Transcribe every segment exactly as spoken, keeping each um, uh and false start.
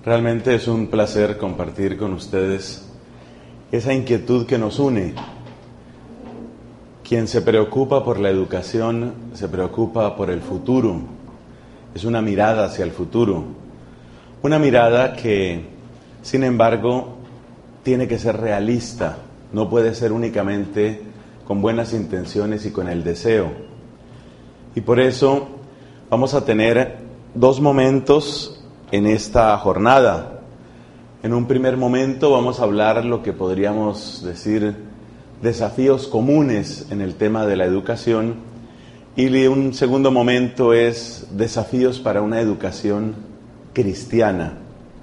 Realmente es un placer compartir con ustedes esa inquietud que nos une. Quien se preocupa por la educación se preocupa por el futuro. Es una mirada hacia el futuro. Una mirada que, sin embargo, tiene que ser realista. No puede ser únicamente con buenas intenciones y con el deseo. Y por eso vamos a tener dos momentos en esta jornada. En un primer momento vamos a hablar lo que podríamos decir desafíos comunes en el tema de la educación, y un segundo momento es desafíos para una educación cristiana.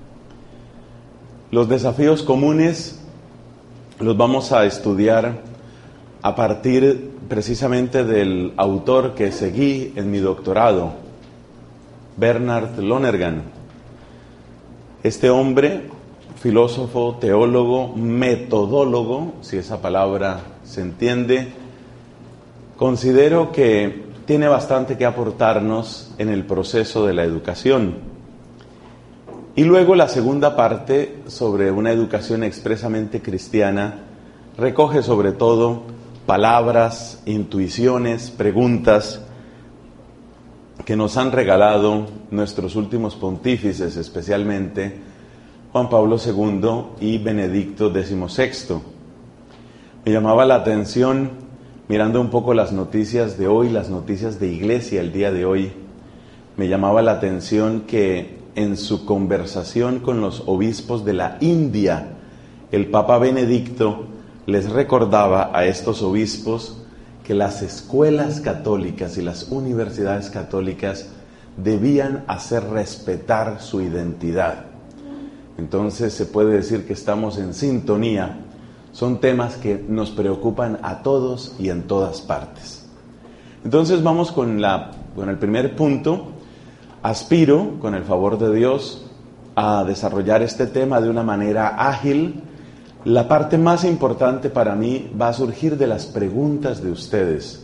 Los desafíos comunes los vamos a estudiar a partir precisamente del autor que seguí en mi doctorado, Bernard Lonergan. Este hombre, filósofo, teólogo, metodólogo, si esa palabra se entiende, considero que tiene bastante que aportarnos en el proceso de la educación. Y luego la segunda parte, sobre una educación expresamente cristiana, recoge sobre todo palabras, intuiciones, preguntas que nos han regalado nuestros últimos pontífices, especialmente Juan Pablo segundo y Benedicto decimosexto. Me llamaba la atención, mirando un poco las noticias de hoy, las noticias de iglesia el día de hoy, me llamaba la atención que en su conversación con los obispos de la India, el Papa Benedicto les recordaba a estos obispos que las escuelas católicas y las universidades católicas debían hacer respetar su identidad. Entonces se puede decir que estamos en sintonía. Son temas que nos preocupan a todos y en todas partes. Entonces vamos con, la, con el primer punto. Aspiro, con el favor de Dios, a desarrollar este tema de una manera ágil. La parte más importante para mí va a surgir de las preguntas de ustedes.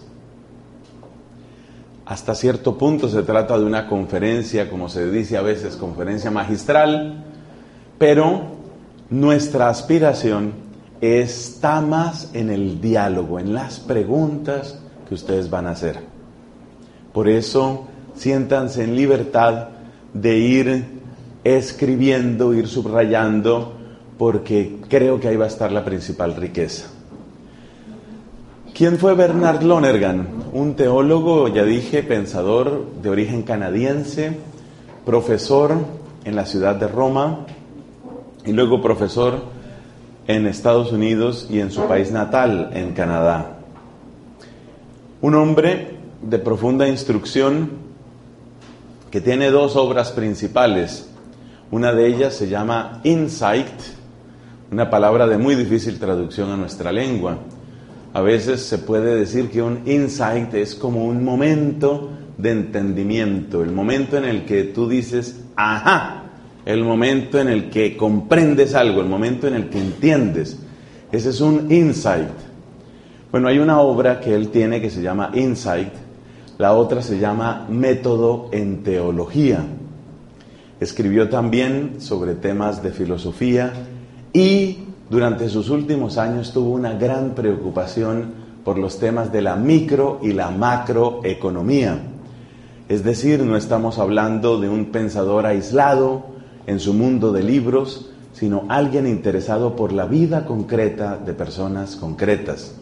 Hasta cierto punto se trata de una conferencia, como se dice a veces, conferencia magistral, pero nuestra aspiración está más en el diálogo, en las preguntas que ustedes van a hacer. Por eso, siéntanse en libertad de ir escribiendo, ir subrayando, porque creo que ahí va a estar la principal riqueza. ¿Quién fue Bernard Lonergan? Un teólogo, ya dije, pensador de origen canadiense, profesor en la ciudad de Roma y luego profesor en Estados Unidos y en su país natal, en Canadá. Un hombre de profunda instrucción que tiene dos obras principales. Una de ellas se llama Insight, una palabra de muy difícil traducción a nuestra lengua. A veces se puede decir que un insight es como un momento de entendimiento, el momento en el que tú dices, ajá, el momento en el que comprendes algo, el momento en el que entiendes. Ese es un insight. Bueno, hay una obra que él tiene que se llama Insight, la otra se llama Método en Teología. Escribió también sobre temas de filosofía y durante sus últimos años tuvo una gran preocupación por los temas de la micro y la macroeconomía. Es decir, no estamos hablando de un pensador aislado en su mundo de libros, sino alguien interesado por la vida concreta de personas concretas.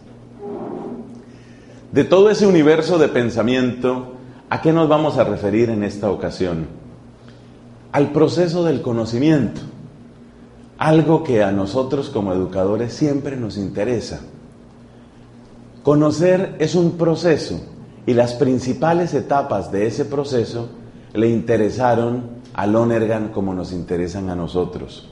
De todo ese universo de pensamiento, ¿a qué nos vamos a referir en esta ocasión? Al proceso del conocimiento. Algo que a nosotros como educadores siempre nos interesa. Conocer es un proceso y las principales etapas de ese proceso le interesaron a Lonergan como nos interesan a nosotros.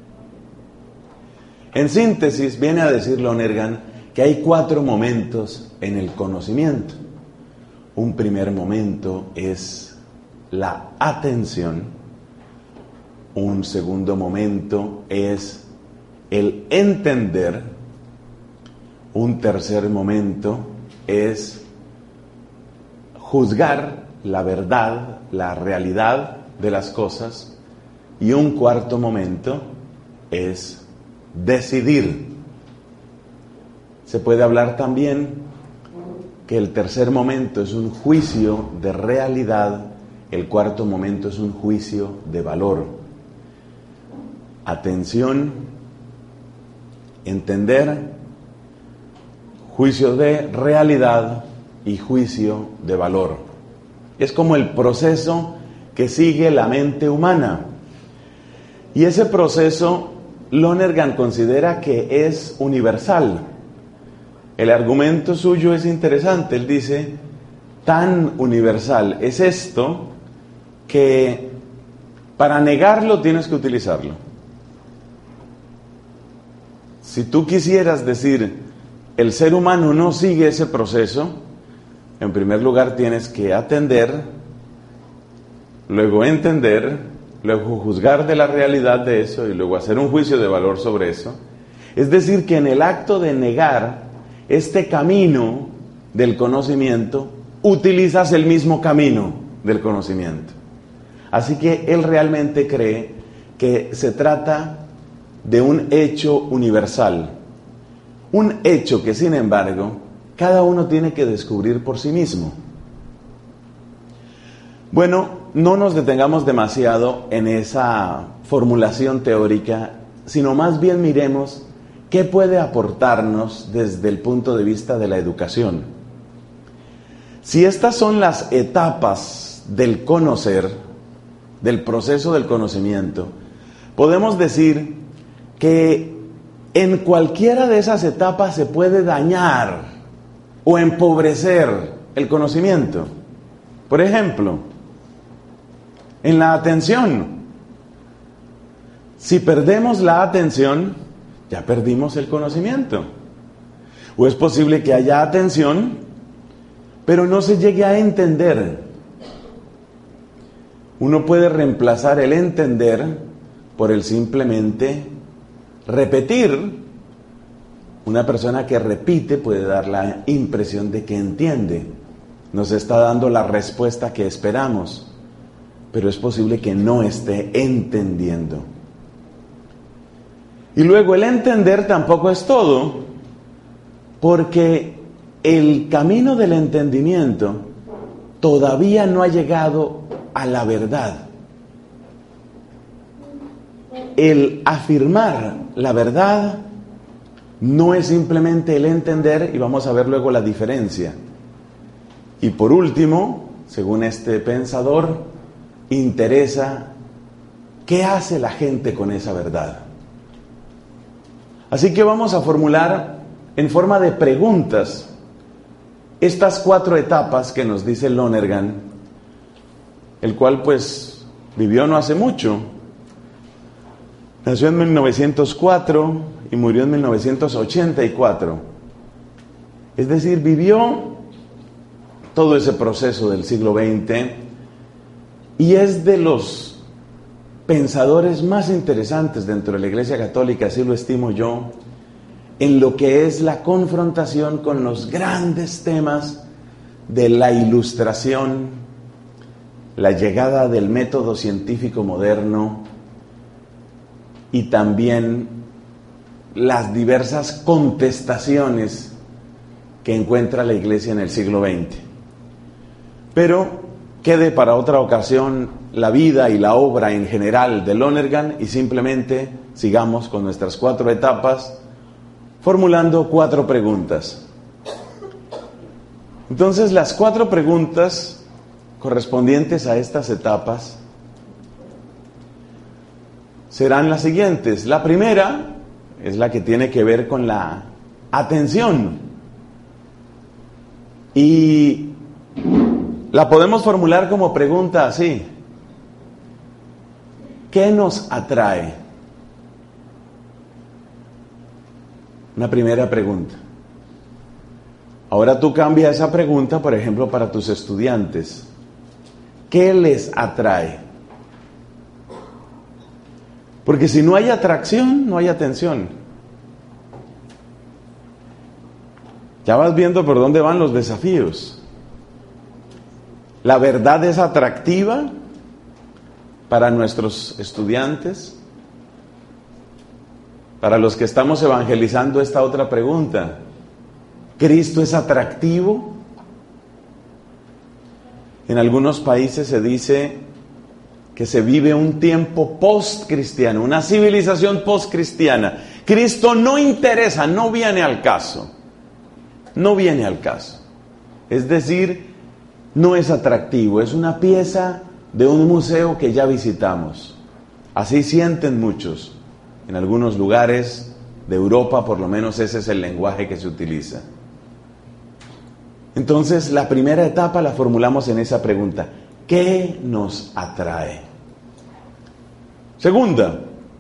En síntesis, viene a decir Lonergan que hay cuatro momentos en el conocimiento. Un primer momento es la atención. Un segundo momento es el entender. Un tercer momento es juzgar la verdad, la realidad de las cosas. Y un cuarto momento es decidir. Se puede hablar también que el tercer momento es un juicio de realidad, el cuarto momento es un juicio de valor. Atención, entender, juicio de realidad y juicio de valor. Es como el proceso que sigue la mente humana. Y ese proceso Lonergan considera que es universal. El argumento suyo es interesante. Él dice, tan universal es esto que para negarlo tienes que utilizarlo. Si tú quisieras decir, el ser humano no sigue ese proceso, en primer lugar tienes que atender, luego entender, luego juzgar de la realidad de eso y luego hacer un juicio de valor sobre eso. Es decir, que en el acto de negar este camino del conocimiento, utilizas el mismo camino del conocimiento. Así que él realmente cree que se trata de un hecho universal. Un hecho que, sin embargo, cada uno tiene que descubrir por sí mismo. Bueno, no nos detengamos demasiado en esa formulación teórica, sino más bien miremos qué puede aportarnos desde el punto de vista de la educación. Si estas son las etapas del conocer, del proceso del conocimiento, podemos decir que en cualquiera de esas etapas se puede dañar o empobrecer el conocimiento. Por ejemplo, en la atención. Si perdemos la atención, ya perdimos el conocimiento. O es posible que haya atención, pero no se llegue a entender. Uno puede reemplazar el entender por el simplemente repetir. Una persona que repite puede dar la impresión de que entiende. Nos está dando la respuesta que esperamos, pero es posible que no esté entendiendo. Y luego el entender tampoco es todo, porque el camino del entendimiento todavía no ha llegado a la verdad. El afirmar la verdad no es simplemente el entender, y vamos a ver luego la diferencia. Y por último, según este pensador, interesa qué hace la gente con esa verdad. Así que vamos a formular en forma de preguntas estas cuatro etapas que nos dice Lonergan, el cual pues vivió no hace mucho. Nació en mil novecientos cuatro y murió en mil novecientos ochenta y cuatro. Es decir, vivió todo ese proceso del siglo veinte y es de los pensadores más interesantes dentro de la Iglesia Católica, así lo estimo yo, en lo que es la confrontación con los grandes temas de la Ilustración, la llegada del método científico moderno y también las diversas contestaciones que encuentra la Iglesia en el siglo veinte. Pero quede para otra ocasión la vida y la obra en general de Lonergan y simplemente sigamos con nuestras cuatro etapas formulando cuatro preguntas. Entonces, las cuatro preguntas correspondientes a estas etapas serán las siguientes. La primera es la que tiene que ver con la atención. Y la podemos formular como pregunta así: ¿qué nos atrae? Una primera pregunta. Ahora tú cambia esa pregunta, por ejemplo, para tus estudiantes. ¿Qué les atrae? Porque si no hay atracción, no hay atención. Ya vas viendo por dónde van los desafíos. La verdad es atractiva, para nuestros estudiantes, para los que estamos evangelizando, esta otra pregunta: ¿Cristo es atractivo? En algunos países se dice que se vive un tiempo post-cristiano, una civilización post-cristiana. Cristo no interesa, no viene al caso. No viene al caso. Es decir, no es atractivo, es una pieza de un museo que ya visitamos. Así sienten muchos. En algunos lugares de Europa, por lo menos ese es el lenguaje que se utiliza. Entonces, la primera etapa la formulamos en esa pregunta: ¿qué nos atrae? Segunda,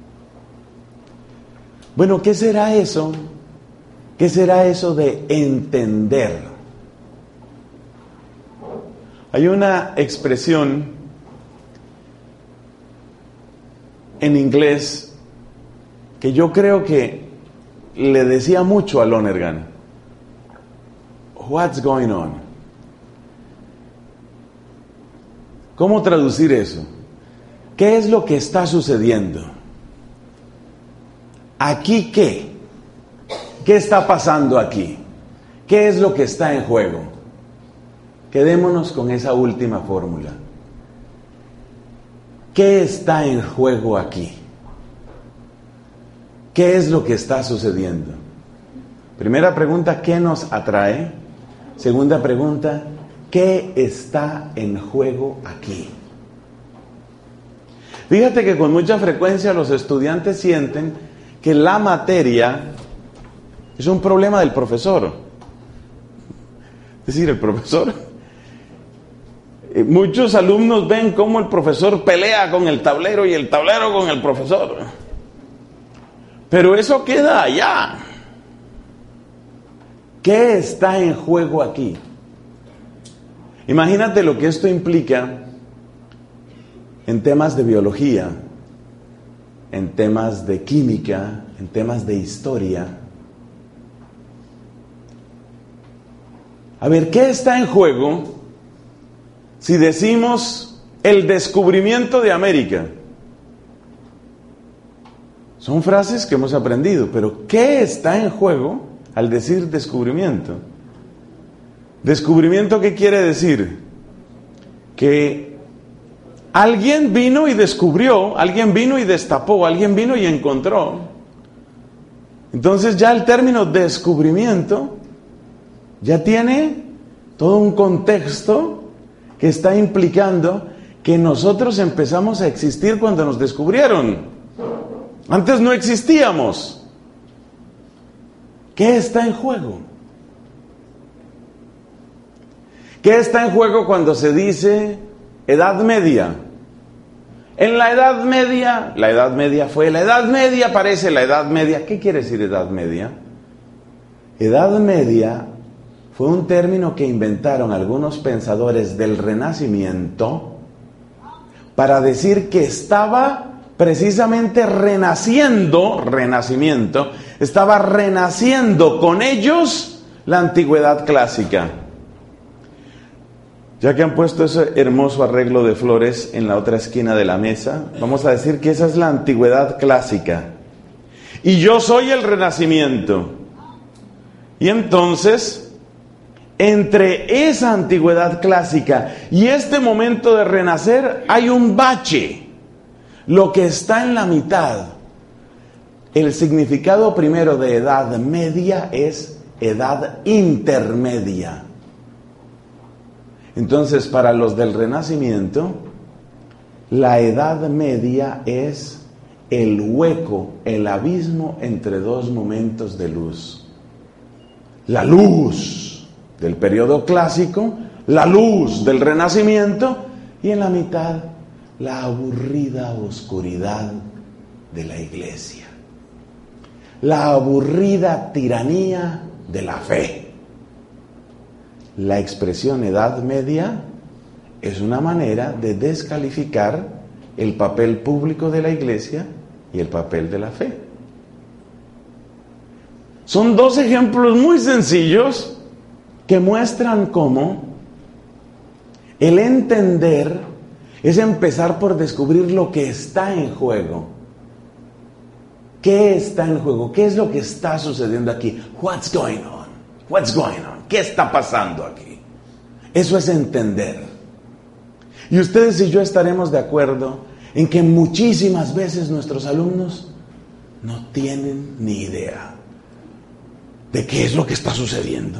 bueno, ¿qué será eso? ¿Qué será eso de entender? Hay una expresión en inglés que yo creo que le decía mucho a Lonergan. What's going on? ¿Cómo traducir eso? ¿Qué es lo que está sucediendo? ¿Aquí qué? ¿Qué está pasando aquí? ¿Qué es lo que está en juego? Quedémonos con esa última fórmula. ¿Qué está en juego aquí? ¿Qué es lo que está sucediendo? Primera pregunta, ¿qué nos atrae? Segunda pregunta, ¿qué está en juego aquí? Fíjate que con mucha frecuencia los estudiantes sienten que la materia es un problema del profesor. Es decir, el profesor... Muchos alumnos ven cómo el profesor pelea con el tablero y el tablero con el profesor. Pero eso queda allá. ¿Qué está en juego aquí? Imagínate lo que esto implica en temas de biología, en temas de química, en temas de historia. A ver, ¿qué está en juego si decimos el descubrimiento de América? Son frases que hemos aprendido, pero ¿qué está en juego al decir descubrimiento? ¿Descubrimiento qué quiere decir? Que alguien vino y descubrió, alguien vino y destapó, alguien vino y encontró. Entonces ya el término descubrimiento ya tiene todo un contexto que está implicando que nosotros empezamos a existir cuando nos descubrieron. Antes no existíamos. ¿Qué está en juego? ¿Qué está en juego cuando se dice Edad Media? En la Edad Media, la Edad Media fue, la Edad Media parece la Edad Media. ¿Qué quiere decir Edad Media? Edad Media fue un término que inventaron algunos pensadores del Renacimiento para decir que estaba precisamente renaciendo, renacimiento, estaba renaciendo con ellos la antigüedad clásica. Ya que han puesto ese hermoso arreglo de flores en la otra esquina de la mesa, vamos a decir que esa es la antigüedad clásica. Y yo soy el renacimiento. Y entonces, entre esa antigüedad clásica y este momento de renacer, hay un bache. Lo que está en la mitad. El significado primero de edad media es edad intermedia. Entonces, para los del Renacimiento, la edad media es el hueco, el abismo entre dos momentos de luz. La luz del periodo clásico, la luz del Renacimiento, y en la mitad, la aburrida oscuridad de la iglesia. La aburrida tiranía de la fe. La expresión Edad Media es una manera de descalificar el papel público de la iglesia y el papel de la fe. Son dos ejemplos muy sencillos que muestran cómo el entender es empezar por descubrir lo que está en juego. ¿Qué está en juego? ¿Qué es lo que está sucediendo aquí? What's going on? What's going on? ¿Qué está pasando aquí? Eso es entender. Y ustedes y yo estaremos de acuerdo en que muchísimas veces nuestros alumnos no tienen ni idea de qué es lo que está sucediendo.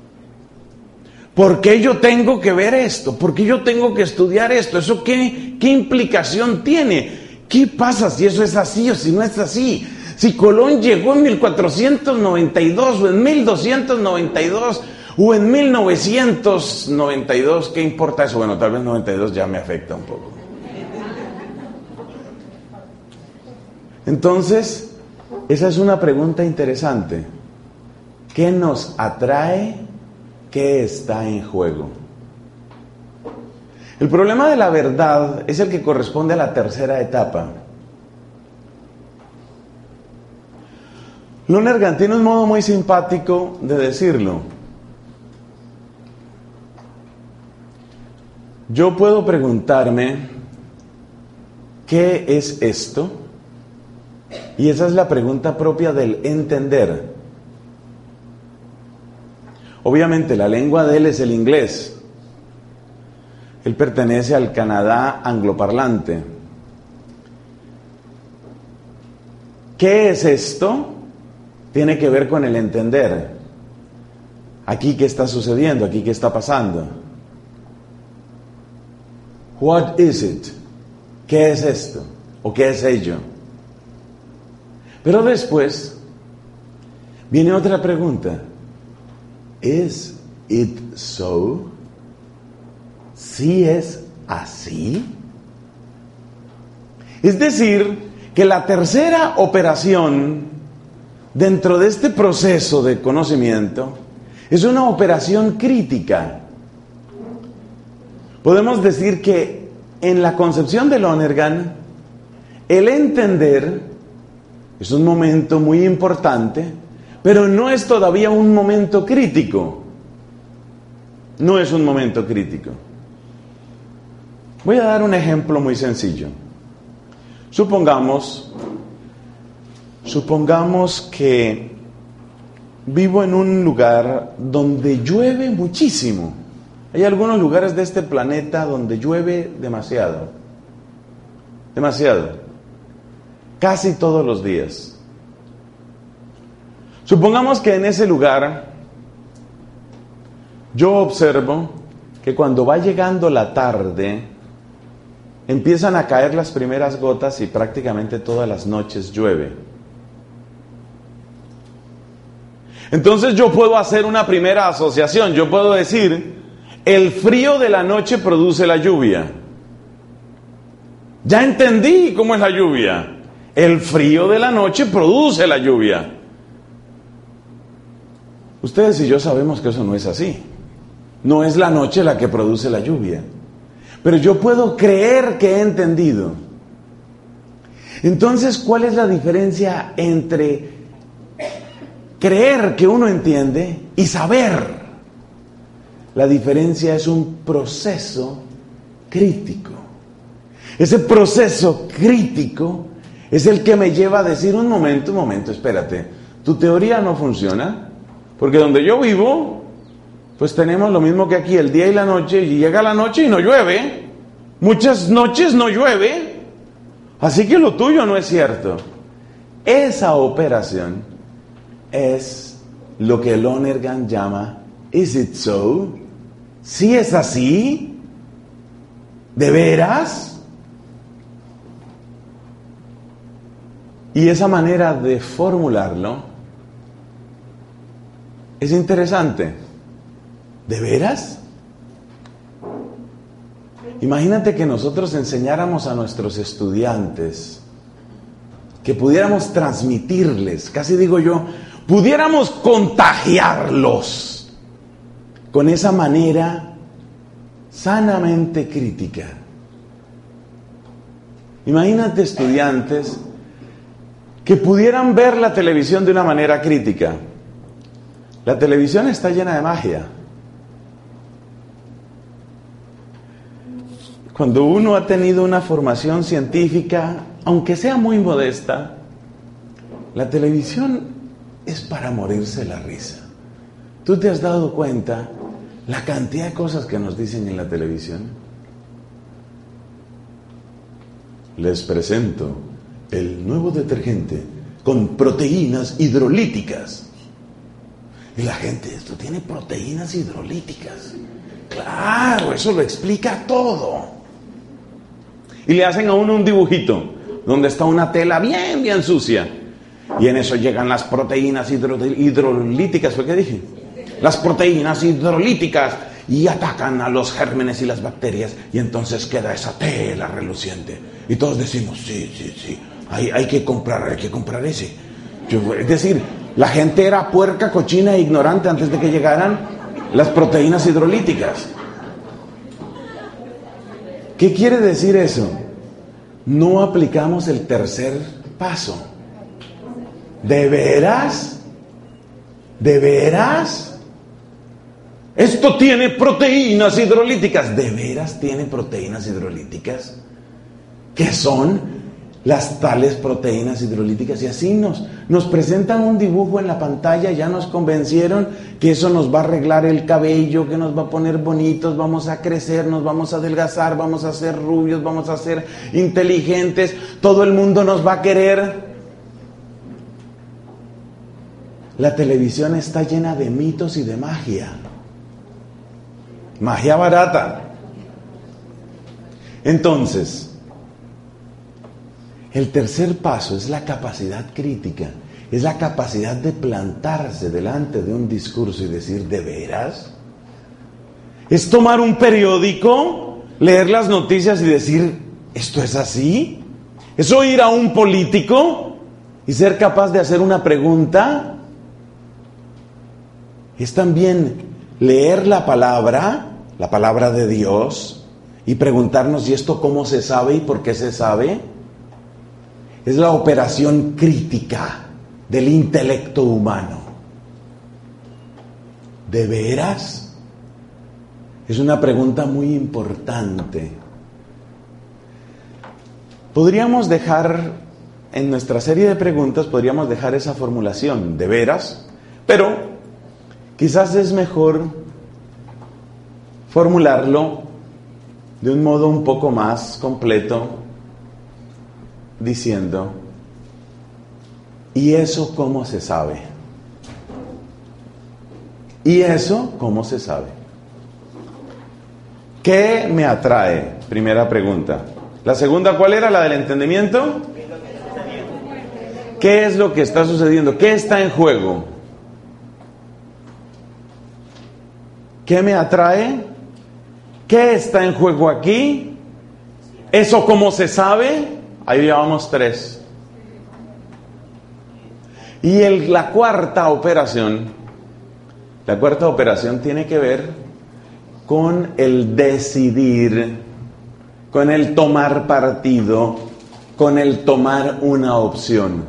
¿Por qué yo tengo que ver esto? ¿Por qué yo tengo que estudiar esto? ¿Eso qué, qué implicación tiene? ¿Qué pasa si eso es así o si no es así? Si Colón llegó en mil cuatrocientos noventa y dos o en mil doscientos noventa y dos o en mil novecientos noventa y dos, ¿qué importa eso? Bueno, tal vez noventa y dos ya me afecta un poco. Entonces, esa es una pregunta interesante. ¿Qué nos atrae? ¿Qué está en juego? El problema de la verdad es el que corresponde a la tercera etapa. Lonergan tiene un modo muy simpático de decirlo. Yo puedo preguntarme, ¿qué es esto? Y esa es la pregunta propia del entender. Obviamente la lengua de él es el inglés. Él pertenece al Canadá angloparlante. ¿Qué es esto? Tiene que ver con el entender. Aquí qué está sucediendo, aquí qué está pasando. What is it? ¿Qué es esto? ¿O qué es ello? Pero después viene otra pregunta. ¿Is it so? ¿Sí es así? Es decir, que la tercera operación dentro de este proceso de conocimiento es una operación crítica. Podemos decir que en la concepción de Lonergan, el entender es un momento muy importante, pero no es todavía un momento crítico. No es un momento crítico. Voy a dar un ejemplo muy sencillo. Supongamos, supongamos que vivo en un lugar donde llueve muchísimo. Hay algunos lugares de este planeta donde llueve demasiado. Demasiado. Casi todos los días. Supongamos que en ese lugar yo observo que cuando va llegando la tarde empiezan a caer las primeras gotas y prácticamente todas las noches llueve. Entonces yo puedo hacer una primera asociación. Yo puedo decir, el frío de la noche produce la lluvia. Ya entendí cómo es la lluvia. El frío de la noche produce la lluvia. Ustedes y yo sabemos que eso no es así. No es la noche la que produce la lluvia. Pero yo puedo creer que he entendido. Entonces, ¿cuál es la diferencia entre creer que uno entiende y saber? La diferencia es un proceso crítico. Ese proceso crítico es el que me lleva a decir, un momento, un momento, espérate, tu teoría no funciona. Porque donde yo vivo, pues tenemos lo mismo que aquí, el día y la noche, y llega la noche y no llueve. Muchas noches no llueve. Así que lo tuyo no es cierto. Esa operación es lo que Lonergan llama, ¿is it so? ¿Sí es así? ¿De veras? Y esa manera de formularlo es interesante. ¿De veras? Imagínate que nosotros enseñáramos a nuestros estudiantes, que pudiéramos transmitirles, casi digo yo, pudiéramos contagiarlos con esa manera sanamente crítica. Imagínate estudiantes que pudieran ver la televisión de una manera crítica. La televisión está llena de magia. cuando uno ha tenido una formación científica, aunque sea muy modesta, la televisión es para morirse la risa. ¿Tú te has dado cuenta la cantidad de cosas que nos dicen en la televisión? Les presento el nuevo detergente con proteínas hidrolíticas. Y la gente, esto tiene proteínas hidrolíticas. Claro, eso lo explica todo. Y le hacen a uno un dibujito donde está una tela bien, bien sucia. Y en eso llegan las proteínas hidro, hidrolíticas. ¿Fue qué dije? Las proteínas hidrolíticas. Y atacan a los gérmenes y las bacterias. Y entonces queda esa tela reluciente. Y todos decimos, sí, sí, sí. Hay, hay que comprar, hay que comprar ese. Yo, es decir, la gente era puerca, cochina e ignorante antes de que llegaran las proteínas hidrolíticas. ¿Qué quiere decir eso? No aplicamos el tercer paso. ¿De veras? ¿De veras? Esto tiene proteínas hidrolíticas. ¿De veras tiene proteínas hidrolíticas? ¿Qué son las tales proteínas hidrolíticas? Y así nos, nos presentan un dibujo en la pantalla. Ya nos convencieron que eso nos va a arreglar el cabello, que nos va a poner bonitos, vamos a crecer, nos vamos a adelgazar, vamos a ser rubios, vamos a ser inteligentes, todo el mundo nos va a querer. La televisión está llena de mitos y de magia. Magia barata. Entonces, el tercer paso es la capacidad crítica, es la capacidad de plantarse delante de un discurso y decir, ¿de veras? Es tomar un periódico, leer las noticias y decir, ¿esto es así? ¿Es oír a un político y ser capaz de hacer una pregunta? Es también leer la palabra, la palabra de Dios, y preguntarnos, ¿y esto cómo se sabe y por qué se sabe? Es la operación crítica del intelecto humano. ¿De veras? Es una pregunta muy importante. Podríamos dejar, en nuestra serie de preguntas, podríamos dejar esa formulación, ¿de veras? Pero quizás es mejor formularlo de un modo un poco más completo, diciendo, ¿y eso cómo se sabe? ¿Y eso cómo se sabe? ¿Qué me atrae? Primera pregunta. La segunda, ¿cuál era? ¿La del entendimiento? ¿Qué es lo que está sucediendo? ¿Qué está en juego? ¿Qué me atrae? ¿Qué está en juego aquí? ¿Eso cómo se sabe? Ahí llevamos tres. Y el, la cuarta operación, la cuarta operación tiene que ver con el decidir, con el tomar partido, con el tomar una opción.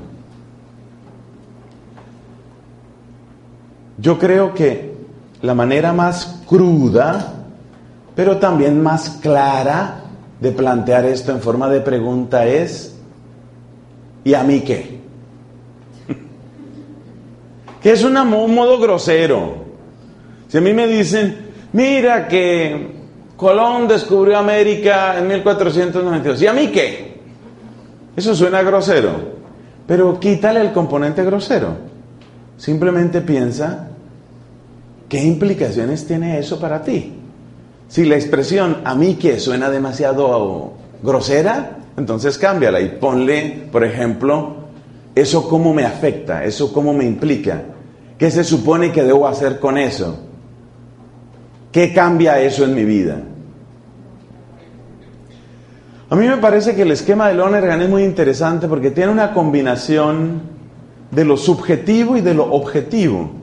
Yo creo que la manera más cruda, pero también más clara de plantear esto en forma de pregunta es, ¿y a mí qué? Que es una, un modo grosero. Si a mí me dicen, mira que Colón descubrió América en mil cuatrocientos noventa y dos, ¿y a mí qué? Eso suena grosero, pero quítale el componente grosero. Simplemente piensa, ¿qué implicaciones tiene eso para ti? Si la expresión a mí que suena demasiado grosera, entonces cámbiala y ponle, por ejemplo, eso cómo me afecta, eso cómo me implica, qué se supone que debo hacer con eso, qué cambia eso en mi vida. A mí me parece que el esquema de Lonergan es muy interesante porque tiene una combinación de lo subjetivo y de lo objetivo.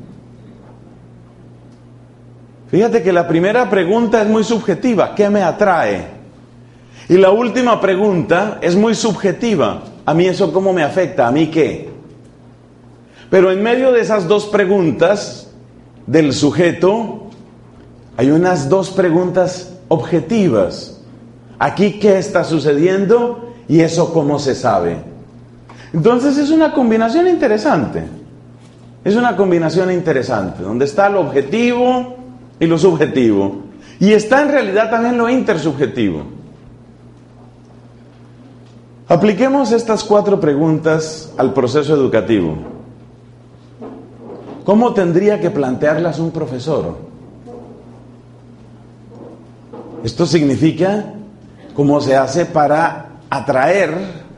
Fíjate que la primera pregunta es muy subjetiva, ¿qué me atrae? Y la última pregunta es muy subjetiva, ¿a mí eso cómo me afecta? ¿A mí qué? Pero en medio de esas dos preguntas del sujeto, hay unas dos preguntas objetivas. Aquí qué está sucediendo y eso cómo se sabe. Entonces es una combinación interesante. Es una combinación interesante, donde está lo objetivo y lo subjetivo. Y está en realidad también lo intersubjetivo. Apliquemos estas cuatro preguntas al proceso educativo. ¿Cómo tendría que plantearlas un profesor? Esto significa cómo se hace para atraer.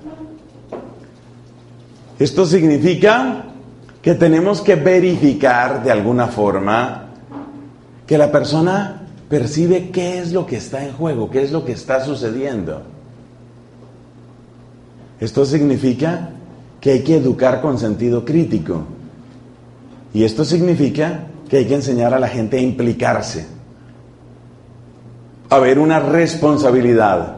Esto significa que tenemos que verificar de alguna forma que la persona percibe qué es lo que está en juego, qué es lo que está sucediendo. Esto significa que hay que educar con sentido crítico. Y esto significa que hay que enseñar a la gente a implicarse, a ver una responsabilidad.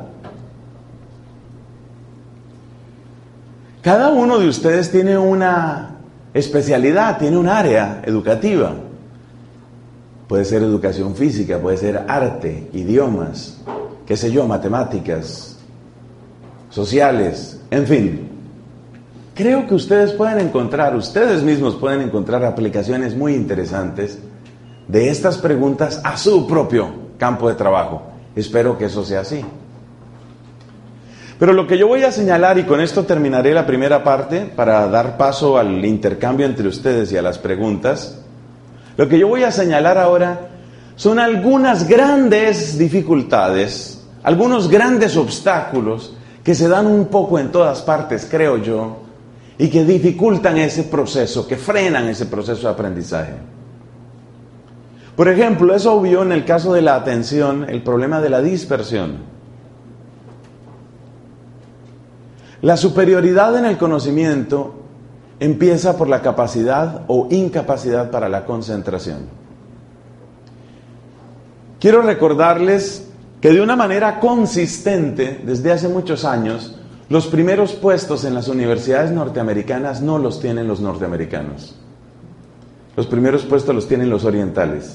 Cada uno de ustedes tiene una especialidad, tiene un área educativa. Puede ser educación física, puede ser arte, idiomas, qué sé yo, matemáticas, sociales, en fin. Creo que ustedes pueden encontrar, ustedes mismos pueden encontrar aplicaciones muy interesantes de estas preguntas a su propio campo de trabajo. Espero que eso sea así. Pero lo que yo voy a señalar, y con esto terminaré la primera parte para dar paso al intercambio entre ustedes y a las preguntas, lo que yo voy a señalar ahora son algunas grandes dificultades, algunos grandes obstáculos que se dan un poco en todas partes, creo yo, y que dificultan ese proceso, que frenan ese proceso de aprendizaje. Por ejemplo, es obvio en el caso de la atención el problema de la dispersión. La superioridad en el conocimiento empieza por la capacidad o incapacidad para la concentración. Quiero recordarles que de una manera consistente, desde hace muchos años, los primeros puestos en las universidades norteamericanas no los tienen los norteamericanos. Los primeros puestos los tienen los orientales.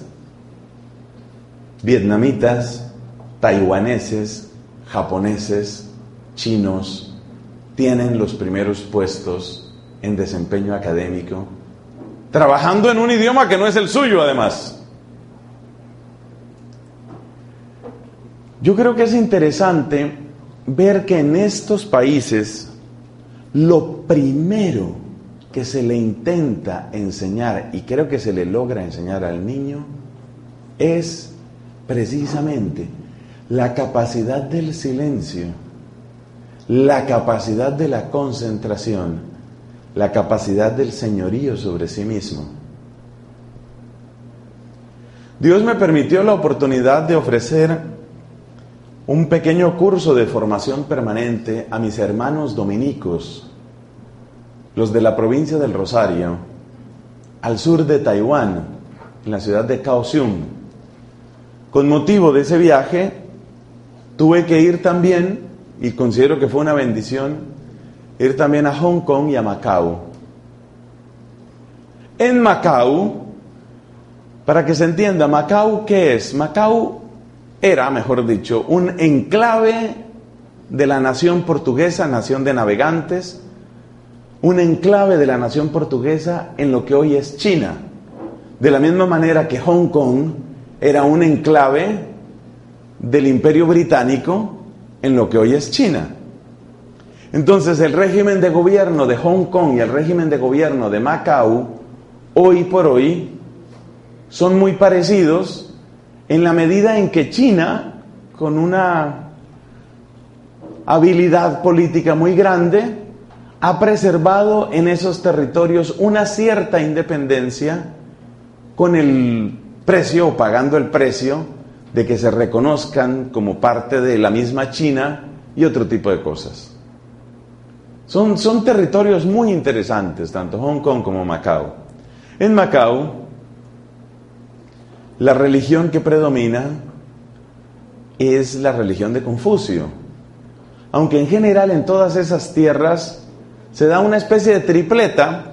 Vietnamitas, taiwaneses, japoneses, chinos, tienen los primeros puestos en desempeño académico, trabajando en un idioma que no es el suyo, además. Yo creo que es interesante ver que en estos países lo primero que se le intenta enseñar, y creo que se le logra enseñar al niño, es precisamente la capacidad del silencio, la capacidad de la concentración, la capacidad del señorío sobre sí mismo. Dios me permitió la oportunidad de ofrecer un pequeño curso de formación permanente a mis hermanos dominicos, los de la provincia del Rosario, al sur de Taiwán, en la ciudad de Kaohsiung. Con motivo de ese viaje, tuve que ir también, y considero que fue una bendición, ir también a Hong Kong y a Macao. En Macao, para que se entienda, Macao, ¿qué es? Macao era, mejor dicho, un enclave de la nación portuguesa, nación de navegantes, un enclave de la nación portuguesa en lo que hoy es China. De la misma manera que Hong Kong era un enclave del Imperio Británico en lo que hoy es China. Entonces el régimen de gobierno de Hong Kong y el régimen de gobierno de Macao, hoy por hoy, son muy parecidos en la medida en que China, con una habilidad política muy grande, ha preservado en esos territorios una cierta independencia con el precio, o pagando el precio, de que se reconozcan como parte de la misma China y otro tipo de cosas. Son, son territorios muy interesantes, tanto Hong Kong como Macao. En Macao, la religión que predomina es la religión de Confucio, aunque en general en todas esas tierras se da una especie de tripleta: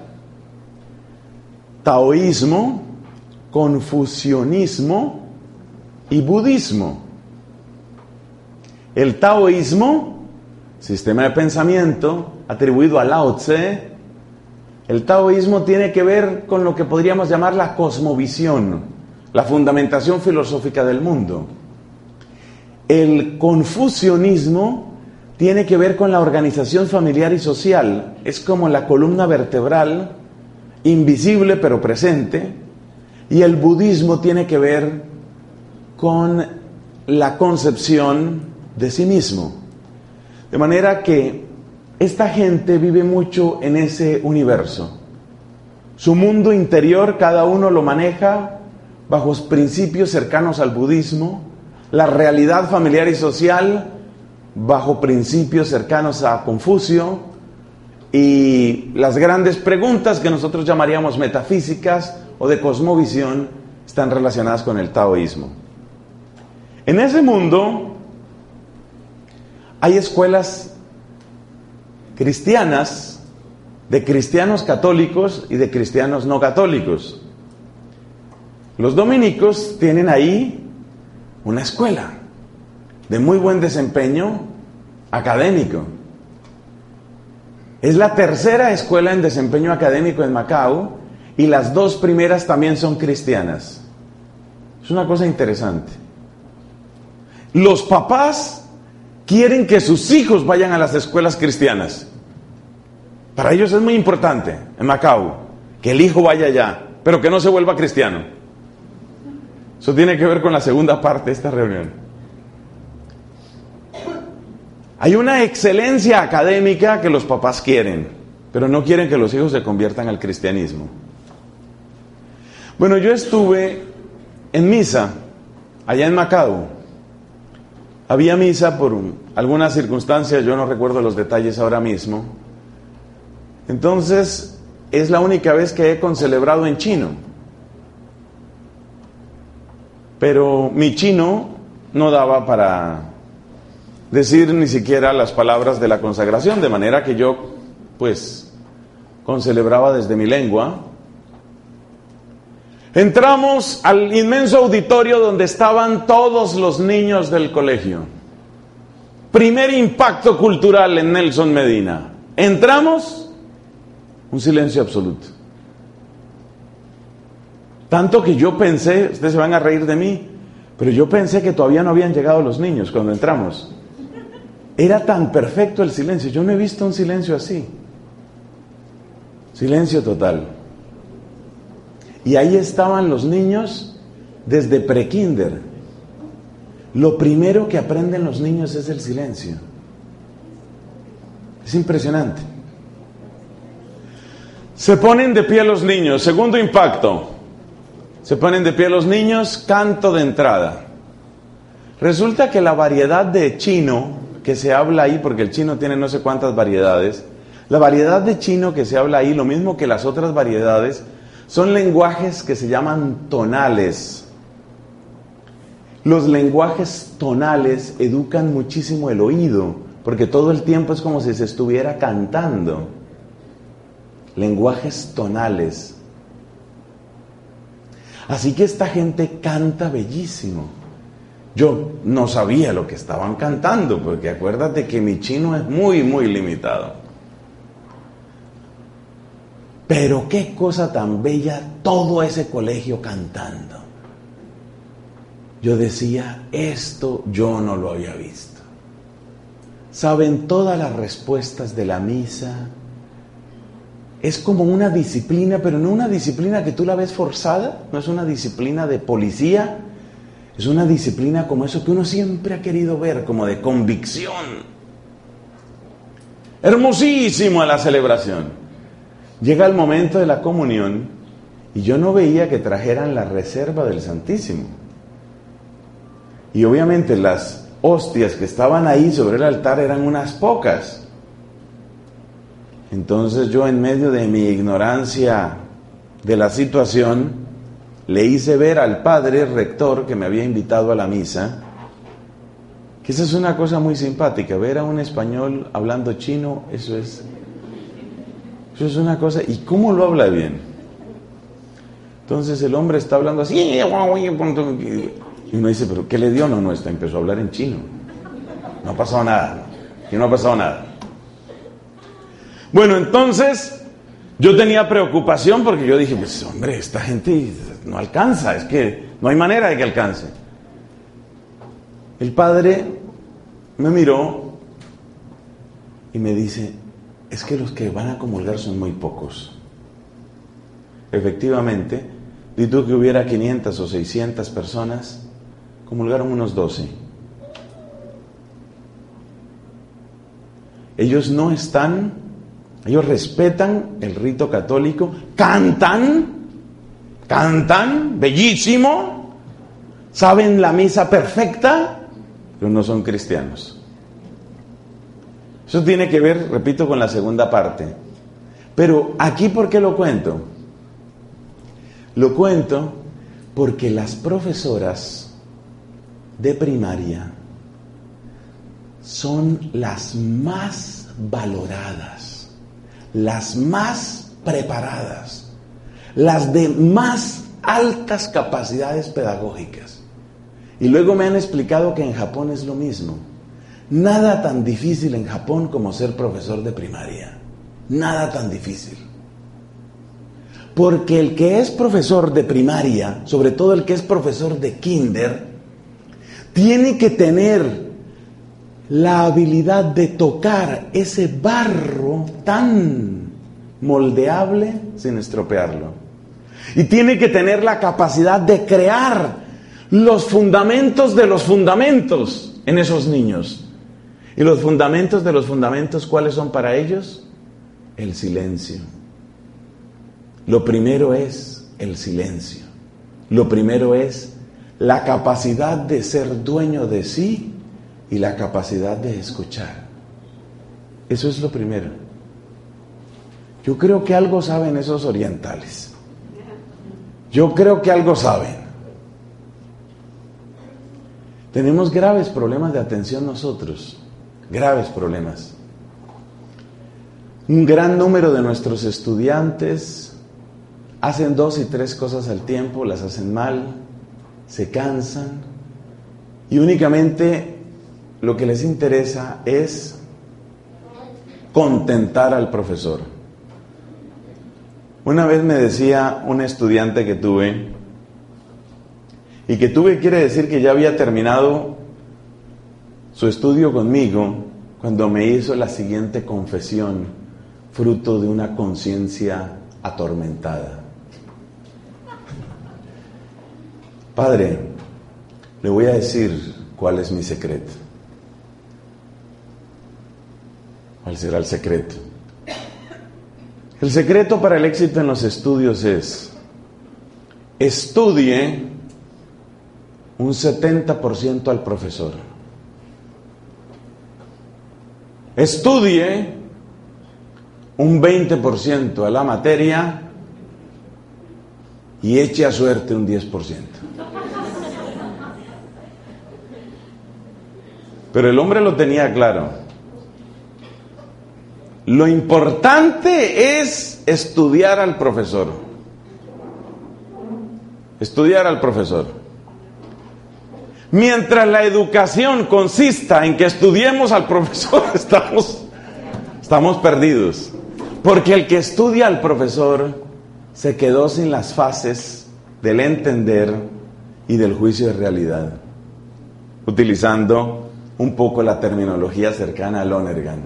taoísmo, confucianismo y budismo. El taoísmo, sistema de pensamiento atribuido a Lao Tse, el taoísmo tiene que ver con lo que podríamos llamar la cosmovisión, la fundamentación filosófica del mundo. El confucianismo tiene que ver con la organización familiar y social, es como la columna vertebral, invisible pero presente, y el budismo tiene que ver con la concepción de sí mismo. De manera que esta gente vive mucho en ese universo. Su mundo interior cada uno lo maneja bajo principios cercanos al budismo, la realidad familiar y social bajo principios cercanos a Confucio, y las grandes preguntas que nosotros llamaríamos metafísicas o de cosmovisión están relacionadas con el taoísmo. En ese mundo hay escuelas cristianas, de cristianos católicos y de cristianos no católicos. Los dominicos tienen ahí una escuela de muy buen desempeño académico. Es la tercera escuela en desempeño académico en Macao, y las dos primeras también son cristianas. Es una cosa interesante. Los papás quieren que sus hijos vayan a las escuelas cristianas. Para ellos es muy importante en Macao que el hijo vaya allá, pero que no se vuelva cristiano. Eso tiene que ver con la segunda parte de esta reunión. Hay una excelencia académica que los papás quieren, pero no quieren que los hijos se conviertan al cristianismo. Bueno, yo estuve en misa allá en Macao. Había misa por un, algunas circunstancias, yo no recuerdo los detalles ahora mismo. Entonces, es la única vez que he concelebrado en chino. Pero mi chino no daba para decir ni siquiera las palabras de la consagración, de manera que yo, pues, concelebraba desde mi lengua. Entramos al inmenso auditorio donde estaban todos los niños del colegio. Primer impacto cultural en Nelson Medina. Entramos, un silencio absoluto. Tanto que yo pensé, ustedes se van a reír de mí, pero yo pensé que todavía no habían llegado los niños cuando entramos. Era tan perfecto el silencio, yo no he visto un silencio así. Silencio total. Y ahí estaban los niños desde prekinder. Lo primero que aprenden los niños es el silencio. Es impresionante. Se ponen de pie los niños. Segundo impacto. Se ponen de pie los niños, canto de entrada. Resulta que la variedad de chino que se habla ahí, porque el chino tiene no sé cuántas variedades, la variedad de chino que se habla ahí, lo mismo que las otras variedades, son lenguajes que se llaman tonales. Los lenguajes tonales educan muchísimo el oído, porque todo el tiempo es como si se estuviera cantando. Lenguajes tonales. Así que esta gente canta bellísimo. Yo no sabía lo que estaban cantando, porque acuérdate que mi chino es muy, muy limitado. Pero qué cosa tan bella todo ese colegio cantando. Yo decía, esto yo no lo había visto. Saben todas las respuestas de la misa. Es como una disciplina, pero no una disciplina que tú la ves forzada, no es una disciplina de policía, es una disciplina como eso que uno siempre ha querido ver, como de convicción. Hermosísimo la celebración. Llega el momento de la comunión y yo no veía que trajeran la reserva del Santísimo. Y obviamente las hostias que estaban ahí sobre el altar eran unas pocas. Entonces yo, en medio de mi ignorancia de la situación, le hice ver al padre rector que me había invitado a la misa, que esa es una cosa muy simpática, ver a un español hablando chino, eso es... Eso es una cosa, ¿y cómo lo habla bien? Entonces el hombre está hablando así, y uno dice, ¿pero qué le dio? No, no, está, empezó a hablar en chino. no ha pasado nada, aquí no ha pasado nada. Bueno, entonces yo tenía preocupación porque yo dije, pues hombre, esta gente no alcanza, es que no hay manera de que alcance. El padre me miró y me dice, es que los que van a comulgar son muy pocos. Efectivamente, di tú que hubiera quinientas o seiscientas personas, comulgaron unos doce. Ellos no están, ellos respetan el rito católico, cantan, cantan, bellísimo, saben la misa perfecta, pero no son cristianos. Eso tiene que ver, repito, con la segunda parte. Pero aquí, ¿por qué lo cuento? Lo cuento porque las profesoras de primaria son las más valoradas, las más preparadas, las de más altas capacidades pedagógicas. Y luego me han explicado que en Japón es lo mismo. Nada tan difícil en Japón como ser profesor de primaria. Nada tan difícil. Porque el que es profesor de primaria, sobre todo el que es profesor de kinder, tiene que tener la habilidad de tocar ese barro tan moldeable sin estropearlo. Y tiene que tener la capacidad de crear los fundamentos de los fundamentos en esos niños. ¿Y los fundamentos de los fundamentos cuáles son para ellos? El silencio. Lo primero es el silencio. Lo primero es la capacidad de ser dueño de sí y la capacidad de escuchar. Eso es lo primero. Yo creo que algo saben esos orientales. Yo creo que algo saben. Tenemos graves problemas de atención nosotros. Graves problemas. Un gran número de nuestros estudiantes hacen dos y tres cosas al tiempo, las hacen mal, se cansan y únicamente lo que les interesa es contentar al profesor. Una vez me decía un estudiante que tuve, y que tuve quiere decir que ya había terminado su estudio conmigo, cuando me hizo la siguiente confesión, fruto de una conciencia atormentada. Padre, le voy a decir cuál es mi secreto. ¿Cuál será el secreto? El secreto para el éxito en los estudios es: estudie un setenta por ciento al profesor. Estudie un veinte por ciento a la materia y eche a suerte un diez por ciento. Pero el hombre lo tenía claro. Lo importante es estudiar al profesor. Estudiar al profesor. Mientras la educación consista en que estudiemos al profesor, estamos, estamos perdidos. Porque el que estudia al profesor se quedó sin las fases del entender y del juicio de realidad, utilizando un poco la terminología cercana a Lonergan.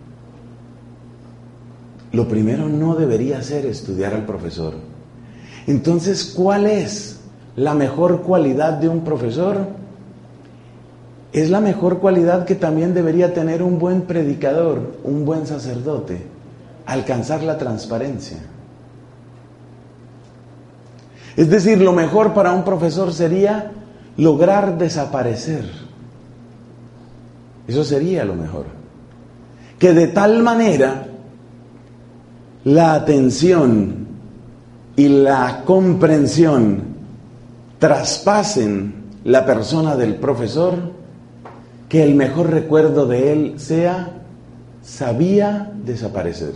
Lo primero no debería ser estudiar al profesor. Entonces, ¿cuál es la mejor cualidad de un profesor? Es la mejor cualidad que también debería tener un buen predicador, un buen sacerdote: alcanzar la transparencia. Es decir, lo mejor para un profesor sería lograr desaparecer. Eso sería lo mejor. Que de tal manera la atención y la comprensión traspasen la persona del profesor, que el mejor recuerdo de él sea: sabía desaparecer.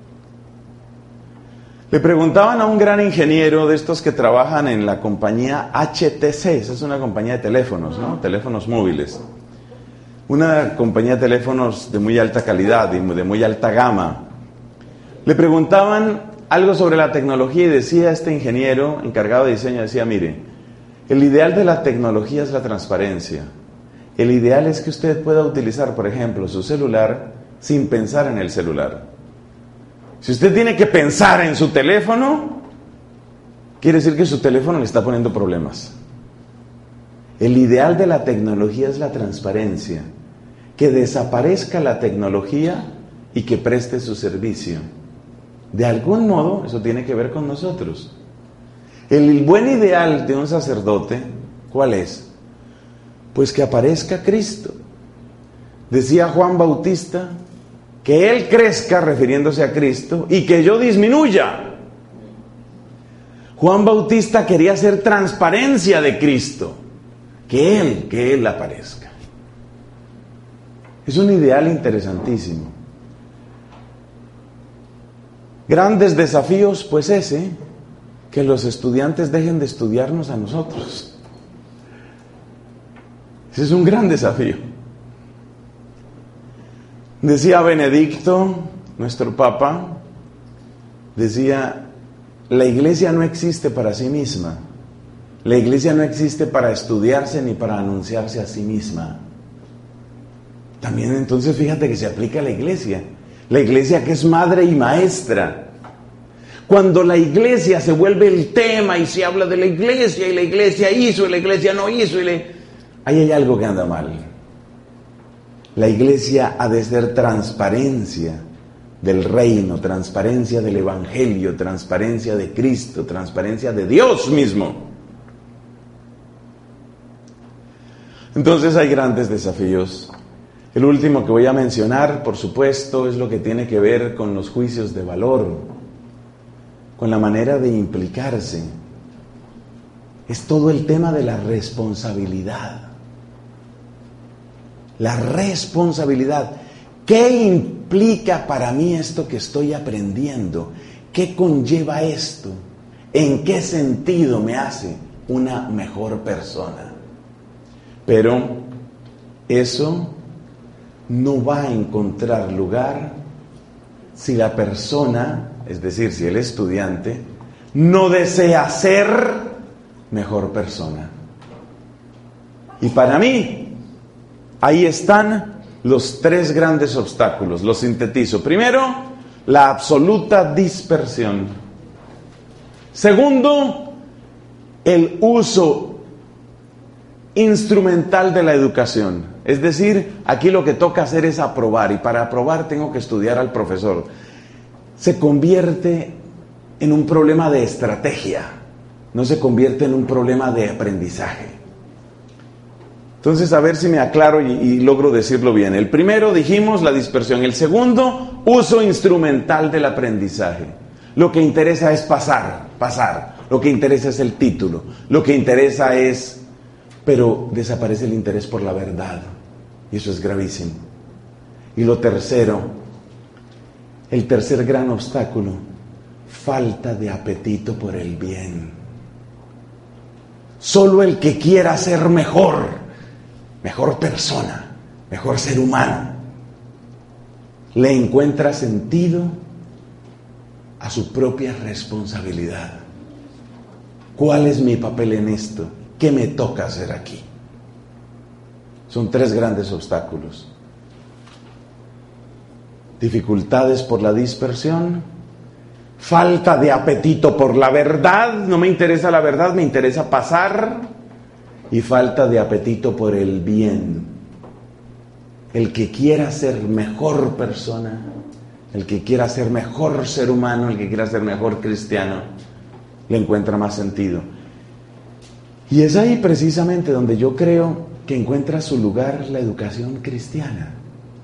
Le preguntaban a un gran ingeniero de estos que trabajan en la compañía H T C, esa es una compañía de teléfonos, ¿no? Teléfonos móviles. una compañía de teléfonos de muy alta calidad y de muy alta gama. Le preguntaban algo sobre la tecnología y decía este ingeniero encargado de diseño, decía, mire, el ideal de la tecnología es la transparencia. El ideal es que usted pueda utilizar, por ejemplo, su celular sin pensar en el celular. Si usted tiene que pensar en su teléfono, quiere decir que su teléfono le está poniendo problemas. El ideal de la tecnología es la transparencia, que desaparezca la tecnología y que preste su servicio. De algún modo, eso tiene que ver con nosotros. El buen ideal de un sacerdote, ¿cuál es? Pues que aparezca Cristo. Decía Juan Bautista, que Él crezca, refiriéndose a Cristo, y que yo disminuya. Juan Bautista quería hacer transparencia de Cristo, que Él, que Él aparezca. Es un ideal interesantísimo. Grandes desafíos, pues ese, que los estudiantes dejen de estudiarnos a nosotros. Ese es un gran desafío. Decía Benedicto, nuestro Papa, decía, la iglesia no existe para sí misma. La iglesia no existe para estudiarse ni para anunciarse a sí misma. También entonces fíjate que se aplica a la iglesia. La iglesia que es madre y maestra. Cuando la iglesia se vuelve el tema y se habla de la iglesia y la iglesia hizo y la iglesia no hizo, y le... ahí hay algo que anda mal. La iglesia ha de ser transparencia del reino, transparencia del evangelio, transparencia de Cristo, transparencia de Dios mismo. Entonces hay grandes desafíos. El último que voy a mencionar, por supuesto, es lo que tiene que ver con los juicios de valor, con la manera de implicarse. Es todo el tema de la responsabilidad. La responsabilidad. ¿Qué implica para mí esto que estoy aprendiendo? ¿Qué conlleva esto? ¿En qué sentido me hace una mejor persona? Pero eso no va a encontrar lugar si la persona, es decir, si el estudiante, no desea ser mejor persona. Y para mí, ahí están los tres grandes obstáculos. Los sintetizo. Primero, la absoluta dispersión. Segundo, el uso instrumental de la educación. Es decir, aquí lo que toca hacer es aprobar, y para aprobar tengo que estudiar al profesor. Se convierte en un problema de estrategia, no se convierte en un problema de aprendizaje. Entonces, a ver si me aclaro y, y logro decirlo bien. El primero, dijimos, la dispersión. El segundo, uso instrumental del aprendizaje. Lo que interesa es pasar, pasar. Lo que interesa es el título. Lo que interesa es... Pero desaparece el interés por la verdad. Y eso es gravísimo. Y lo tercero, el tercer gran obstáculo, falta de apetito por el bien. Solo el que quiera ser mejor, mejor persona, mejor ser humano, le encuentra sentido a su propia responsabilidad. ¿Cuál es mi papel en esto? ¿Qué me toca hacer aquí? Son tres grandes obstáculos. Dificultades por la dispersión, falta de apetito por la verdad, no me interesa la verdad, me interesa pasar, y falta de apetito por el bien. El que quiera ser mejor persona, el que quiera ser mejor ser humano, el que quiera ser mejor cristiano, le encuentra más sentido. Y es ahí precisamente donde yo creo que encuentra su lugar la educación cristiana.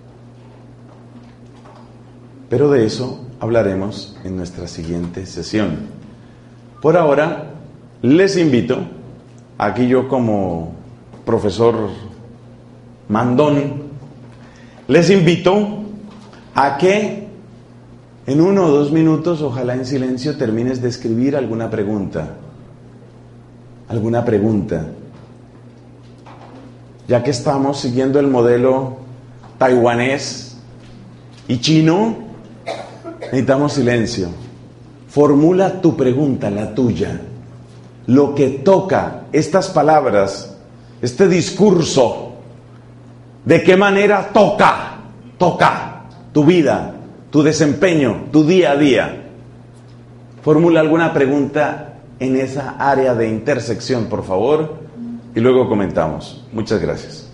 Pero de eso hablaremos en nuestra siguiente sesión. Por ahora, les invito, aquí yo como profesor mandón, les invito a que en uno o dos minutos, ojalá en silencio, termines de escribir alguna pregunta. Alguna pregunta. ya que estamos siguiendo el modelo taiwanés y chino, necesitamos silencio. Formula tu pregunta, la tuya. Lo que toca estas palabras, este discurso, ¿de qué manera toca? Toca tu vida, tu desempeño, tu día a día. Formula alguna pregunta en esa área de intersección, por favor, y luego comentamos. Muchas gracias.